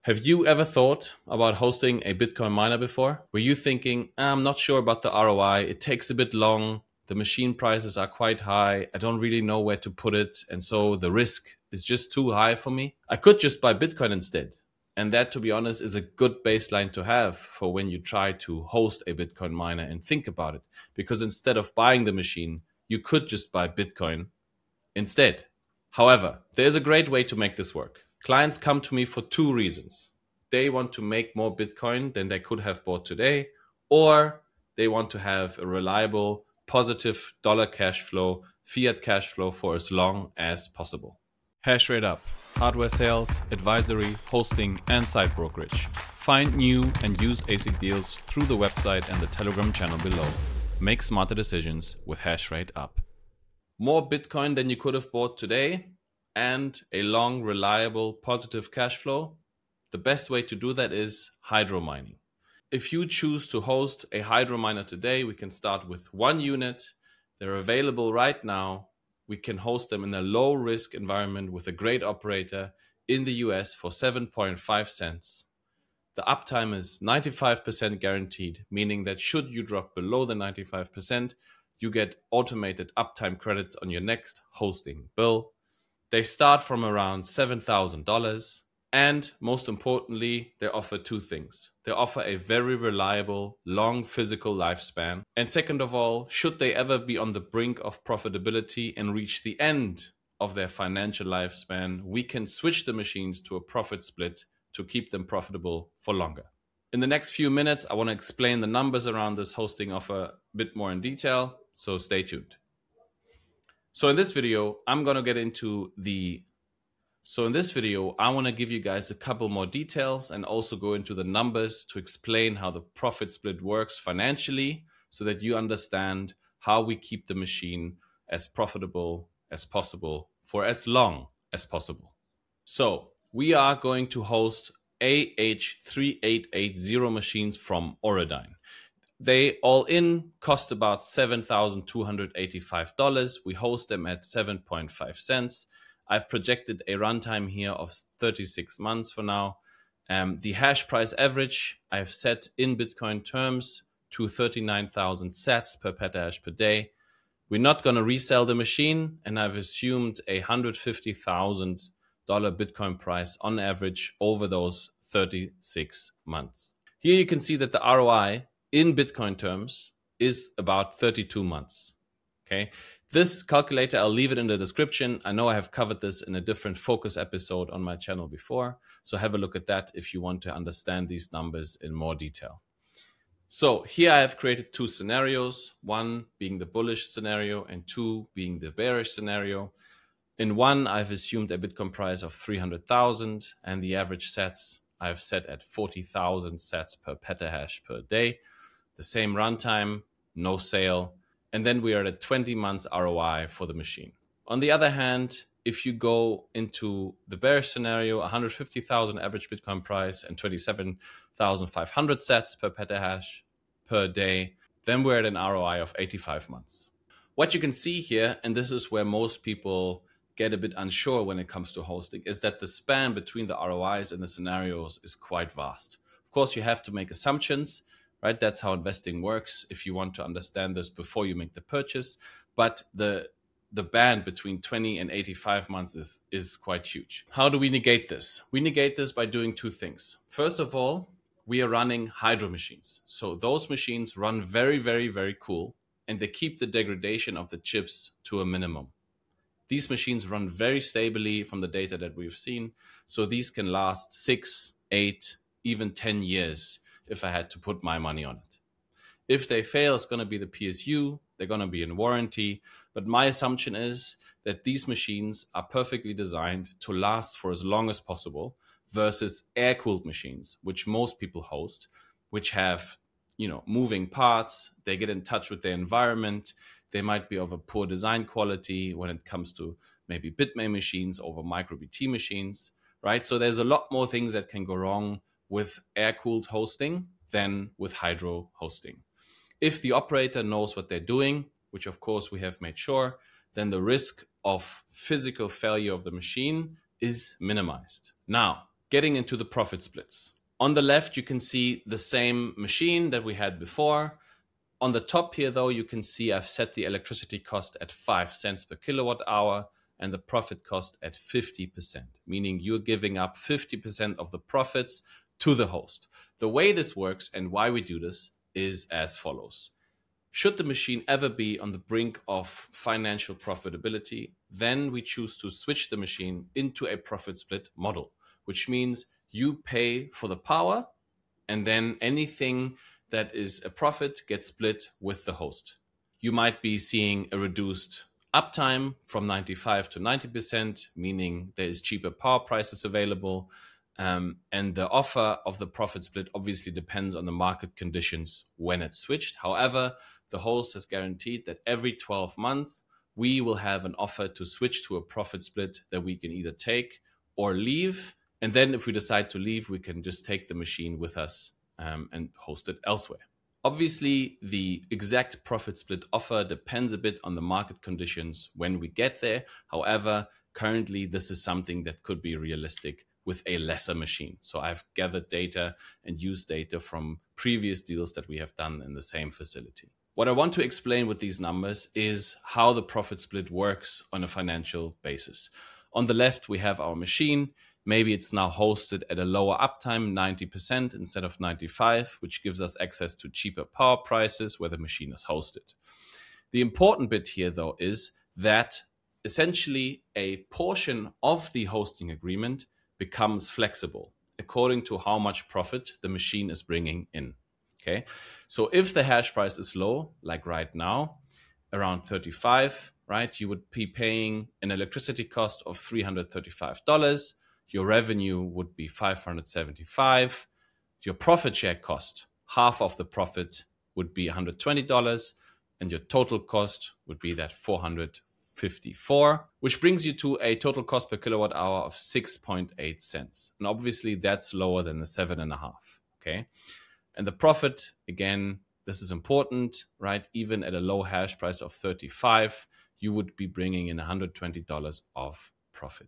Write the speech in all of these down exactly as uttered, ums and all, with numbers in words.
Have you ever thought about hosting a Bitcoin miner before? Were you thinking, I'm not sure about the R O I, it takes a bit long, the machine prices are quite high, I don't really know where to put it, and so the risk is just too high for me? I could just buy Bitcoin instead. And that, to be honest, is a good baseline to have for when you try to host a Bitcoin miner and think about it. Because instead of buying the machine, you could just buy Bitcoin instead. However, there's a great way to make this work. Clients come to me for two reasons. They want to make more Bitcoin than they could have bought today, or they want to have a reliable, positive dollar cash flow, fiat cash flow for as long as possible. Hashrate Up. Hardware sales, advisory, hosting, and site brokerage. Find new and used A S I C deals through the website and the Telegram channel below. Make smarter decisions with Hashrate Up. More Bitcoin than you could have bought today, and a long, reliable, positive cash flow. The best way to do that is hydro mining. If you choose to host a hydro miner today, we can start with one unit. They're available right now. We can host them in a low risk environment with a great operator in the U S for seven point five cents. The uptime is ninety-five percent guaranteed, meaning that should you drop below the ninety-five percent, you get automated uptime credits on your next hosting bill. They start from around seven thousand dollars. And most importantly, they offer two things. They offer a very reliable, long physical lifespan. And second of all, should they ever be on the brink of profitability and reach the end of their financial lifespan, we can switch the machines to a profit split to keep them profitable for longer. In the next few minutes, I want to explain the numbers around this hosting offer a bit more in detail, so stay tuned. So in this video, I'm going to get into the So in this video, I want to give you guys a couple more details and also go into the numbers to explain how the profit split works financially so that you understand how we keep the machine as profitable as possible for as long as possible. So we are going to host A H three eight eight zero machines from Auradine. They all in cost about seven thousand two hundred eighty-five dollars. We host them at seven point five cents. I've projected a runtime here of thirty-six months for now. Um, the hash price average I've set in Bitcoin terms to thirty-nine thousand sats per petahash per day. We're not going to resell the machine, and I've assumed a one hundred fifty thousand dollars Bitcoin price on average over those thirty-six months. Here you can see that the R O I in Bitcoin terms is about thirty-two months. Okay. This calculator, I'll leave it in the description. I know I have covered this in a different focus episode on my channel before, so have a look at that if you want to understand these numbers in more detail. So here I have created two scenarios, one being the bullish scenario and two being the bearish scenario. In one, I've assumed a Bitcoin price of three hundred thousand and the average sats I've set at forty thousand sats per petahash per day. The same runtime, no sale. And then we are at twenty months R O I for the machine. On the other hand, if you go into the bearish scenario, one hundred fifty thousand average Bitcoin price and twenty-seven thousand five hundred sats per petahash per day, then we're at an R O I of eighty-five months. What you can see here, and this is where most people get a bit unsure when it comes to hosting, is that the span between the R O Is and the scenarios is quite vast. Of course, you have to make assumptions. Right, that's how investing works if you want to understand this before you make the purchase. But the the band between twenty and eighty-five months is, is quite huge. How do we negate this? We negate this by doing two things. First of all, we are running hydro machines. So those machines run very, very, very cool, and they keep the degradation of the chips to a minimum. These machines run very stably from the data that we've seen. So these can last six, eight, even ten years. If I had to put my money on it. If they fail, it's going to be the P S U. They're going to be in warranty. But my assumption is that these machines are perfectly designed to last for as long as possible versus air-cooled machines, which most people host, which have, you know, moving parts. They get in touch with their environment. They might be of a poor design quality when it comes to maybe Bitmain machines over MicroBT machines, right? So there's a lot more things that can go wrong with air-cooled hosting than with hydro hosting. If the operator knows what they're doing, which of course we have made sure, then the risk of physical failure of the machine is minimized. Now, getting into the profit splits. On the left, you can see the same machine that we had before. On the top here, though, you can see I've set the electricity cost at five cents per kilowatt hour and the profit cost at fifty percent, meaning you're giving up fifty percent of the profits to the host. The way this works and why we do this is as follows. Should the machine ever be on the brink of financial profitability, then we choose to switch the machine into a profit split model, which means you pay for the power and then anything that is a profit gets split with the host. You might be seeing a reduced uptime from ninety-five to ninety percent, meaning there is cheaper power prices available. Um, and the offer of the profit split obviously depends on the market conditions when it's switched. However, the host has guaranteed that every twelve months, we will have an offer to switch to a profit split that we can either take or leave. And then if we decide to leave, we can just take the machine with us um, and host it elsewhere. Obviously, the exact profit split offer depends a bit on the market conditions when we get there. However, currently, this is something that could be realistic with a lesser machine. So I've gathered data and used data from previous deals that we have done in the same facility. What I want to explain with these numbers is how the profit split works on a financial basis. On the left, we have our machine. Maybe it's now hosted at a lower uptime, ninety percent instead of ninety-five, which gives us access to cheaper power prices where the machine is hosted. The important bit here, though, is that essentially a portion of the hosting agreement becomes flexible according to how much profit the machine is bringing in. Okay, so if the hash price is low, like right now, around thirty-five, right, you would be paying an electricity cost of three hundred thirty-five dollars. Your revenue would be five hundred seventy-five dollars. Your profit share cost, half of the profit would be one hundred twenty dollars, and your total cost would be that four hundred fifty-four dollars, which brings you to a total cost per kilowatt hour of six point eight cents. And obviously that's lower than the seven and a half. Okay. And the profit, again, this is important, right? Even at a low hash price of thirty-five, you would be bringing in one hundred twenty dollars of profit.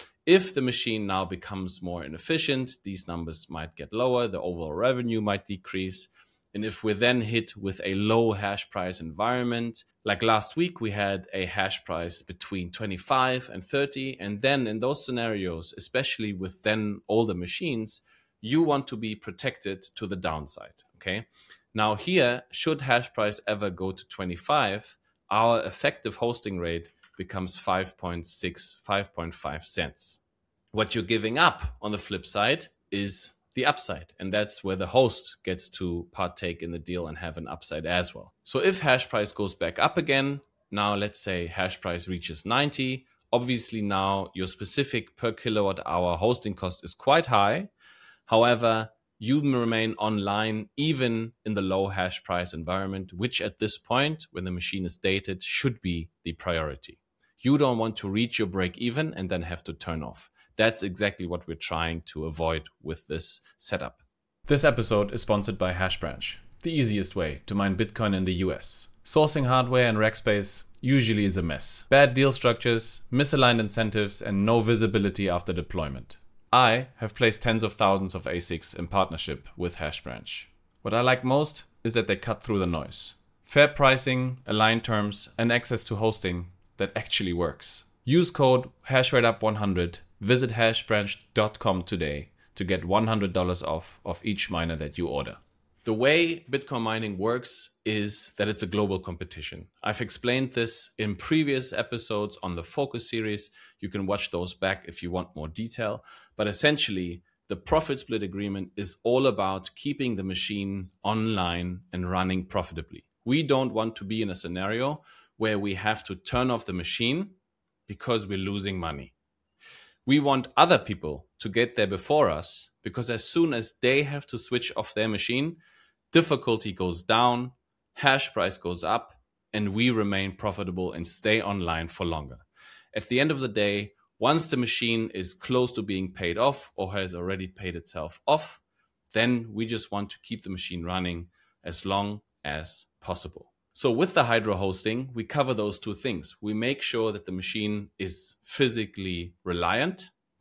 If the machine now becomes more inefficient, these numbers might get lower, the overall revenue might decrease. And if we're then hit with a low hash price environment, like last week, we had a hash price between twenty-five and thirty. And then in those scenarios, especially with then older machines, you want to be protected to the downside. Okay. Now here, should hash price ever go to twenty-five, our effective hosting rate becomes five point six, five point five cents. What you're giving up on the flip side is the upside. And that's where the host gets to partake in the deal and have an upside as well. So if hash price goes back up again, now let's say hash price reaches ninety, obviously now your specific per kilowatt hour hosting cost is quite high. However, you remain online even in the low hash price environment, which at this point, when the machine is dated, should be the priority. You don't want to reach your break even and then have to turn off. That's exactly what we're trying to avoid with this setup. This episode is sponsored by HashBranch, the easiest way to mine Bitcoin in the U S. Sourcing hardware and rack space usually is a mess. Bad deal structures, misaligned incentives, and no visibility after deployment. I have placed tens of thousands of A SICs in partnership with HashBranch. What I like most is that they cut through the noise. Fair pricing, aligned terms, and access to hosting that actually works. Use code HashRateUp one hundred. Visit hashbranch dot com today to get one hundred dollars off of each miner that you order. The way Bitcoin mining works is that it's a global competition. I've explained this in previous episodes on the Focus series. You can watch those back if you want more detail. But essentially, the profit split agreement is all about keeping the machine online and running profitably. We don't want to be in a scenario where we have to turn off the machine because we're losing money. We want other people to get there before us, because as soon as they have to switch off their machine, difficulty goes down, hash price goes up, and we remain profitable and stay online for longer. At the end of the day, once the machine is close to being paid off or has already paid itself off, then we just want to keep the machine running as long as possible. So with the Hydro hosting, we cover those two things. We make sure that the machine is physically reliant,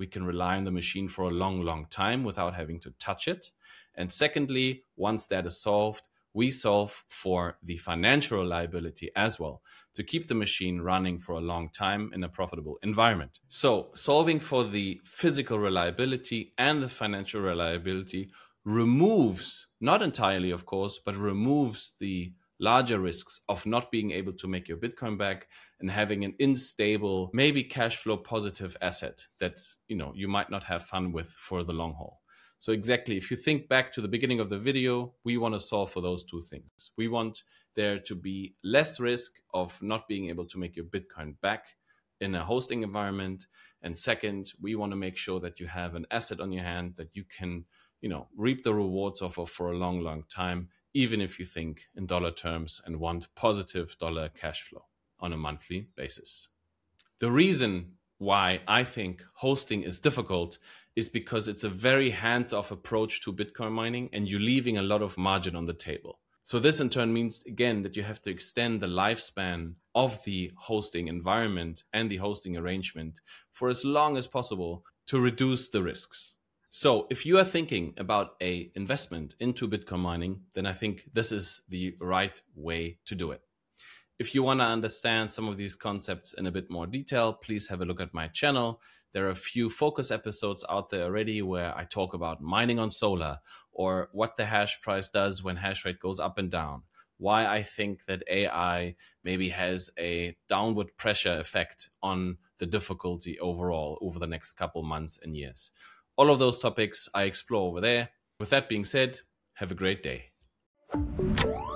we can rely on the machine for a long, long time without having to touch it. And secondly, once that is solved, we solve for the financial reliability as well, to keep the machine running for a long time in a profitable environment. So solving for the physical reliability and the financial reliability removes, not entirely of course, but removes the larger risks of not being able to make your Bitcoin back and having an unstable, maybe cash flow positive asset that, you know, you might not have fun with for the long haul. So exactly, if you think back to the beginning of the video, we want to solve for those two things. We want there to be less risk of not being able to make your Bitcoin back in a hosting environment. And second, we want to make sure that you have an asset on your hand that you can, you know, reap the rewards of for a long, long time, even if you think in dollar terms and want positive dollar cash flow on a monthly basis. The reason why I think hosting is difficult is because it's a very hands-off approach to Bitcoin mining and you're leaving a lot of margin on the table. So this in turn means, again, that you have to extend the lifespan of the hosting environment and the hosting arrangement for as long as possible to reduce the risks. So if you are thinking about an investment into Bitcoin mining, then I think this is the right way to do it. If you want to understand some of these concepts in a bit more detail, please have a look at my channel. There are a few focus episodes out there already where I talk about mining on Solar, or what the hash price does when hash rate goes up and down, why I think that A I maybe has a downward pressure effect on the difficulty overall over the next couple months and years. All of those topics I explore over there. With that being said, have a great day.